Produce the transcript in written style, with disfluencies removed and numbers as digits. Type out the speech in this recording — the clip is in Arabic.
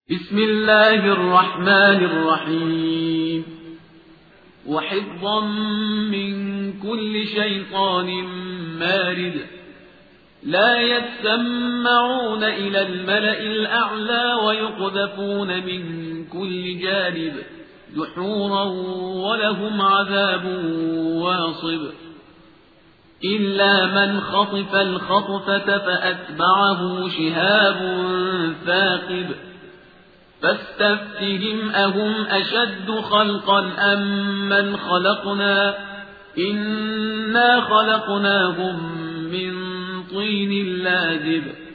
بسم الله الرحمن الرحيم وحفظا من كل شيطان مارد لا يسمعون إلى الملأ الأعلى ويقذفون من كل جانب دحورا ولهم عذاب واصب إلا من خطف الخطفة فأتبعه شهاب ثاقب فاستفتهم أهم أشد خلقا أم من خلقنا إنا خلقناهم من طين لازب